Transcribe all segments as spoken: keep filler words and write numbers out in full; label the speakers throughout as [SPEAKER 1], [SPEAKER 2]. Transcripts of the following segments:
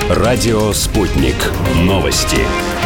[SPEAKER 1] Радио «Спутник». Новости.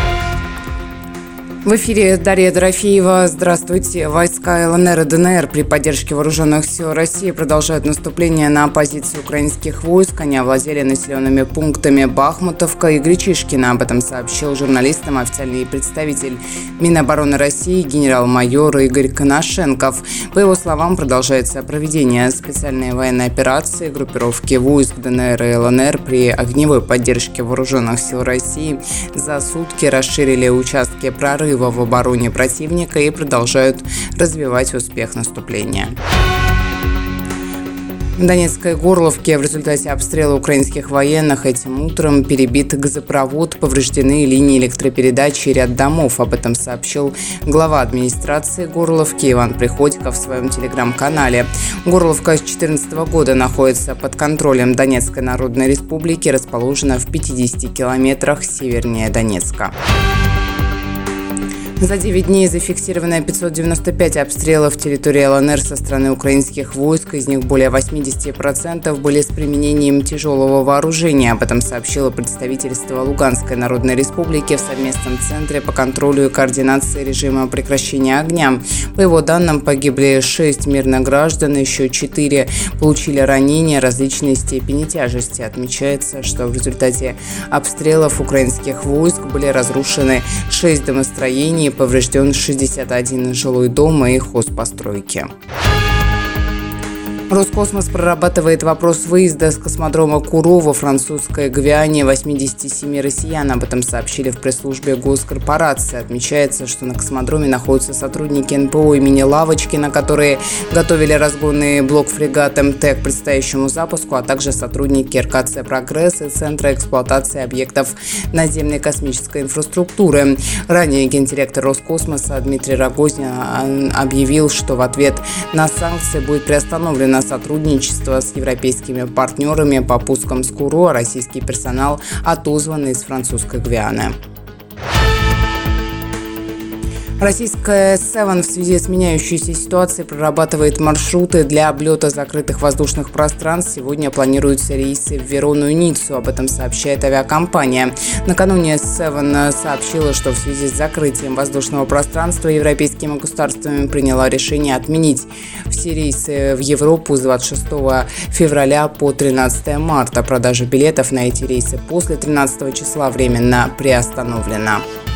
[SPEAKER 2] В эфире Дарья Дорофеева. Здравствуйте. Войска ЛНР и ДНР при поддержке вооруженных сил России продолжают наступление на позиции украинских войск. Они овладели населенными пунктами Бахмутовка и Гречишкина. Об этом сообщил журналистам официальный представитель Минобороны России генерал-майор Игорь Коношенков. По его словам, продолжается проведение специальной военной операции. Группировки войск ДНР и ЛНР при огневой поддержке вооруженных сил России за сутки расширили участки прорыва в обороне противника и продолжают развивать успех наступления. В Донецкой Горловке в результате обстрела украинских военных этим утром перебит газопровод, повреждены линии электропередачи и ряд домов. Об этом сообщил глава администрации Горловки Иван Приходько в своем телеграм-канале. Горловка с две тысячи четырнадцатого года находится под контролем Донецкой Народной Республики, расположена в пятидесяти километрах севернее Донецка. За девять дней зафиксировано пятьсот девяносто пять обстрелов территории ЛНР со стороны украинских войск. Из них более восемьдесят процентов были с применением тяжелого вооружения. Об этом сообщило представительство Луганской Народной Республики в совместном центре по контролю и координации режима прекращения огня. По его данным, погибли шесть мирных граждан, еще четыре получили ранения различной степени тяжести. Отмечается, что в результате обстрелов украинских войск были разрушены шесть домостроений, поврежден шестьдесят один жилой дом и хозпостройки. Роскосмос прорабатывает вопрос выезда с космодрома Куро во французской Гвиане восьмидесяти семи россиян. Об этом сообщили в пресс-службе госкорпорации. Отмечается, что на космодроме находятся сотрудники эн пэ о имени Лавочкина, которые готовили разгонный блок фрегата МТЭК к предстоящему запуску, а также сотрудники эр ка цэ «Прогресс» и Центра эксплуатации объектов наземной космической инфраструктуры. Ранее гендиректор Роскосмоса Дмитрий Рогозин объявил, что в ответ на санкции будет приостановлено сотрудничество с европейскими партнерами по пускам с Куро, а российский персонал отозван из французской Гвианы. Российская Севен в связи с меняющейся ситуацией прорабатывает маршруты для облета закрытых воздушных пространств. Сегодня планируются рейсы в Верону и Ниццу. Об этом сообщает авиакомпания. Накануне Севен сообщила, что в связи с закрытием воздушного пространства европейскими государствами приняла решение отменить все рейсы в Европу с двадцать шестого февраля по тринадцатое марта. Продажа билетов на эти рейсы после тринадцатого числа временно приостановлена.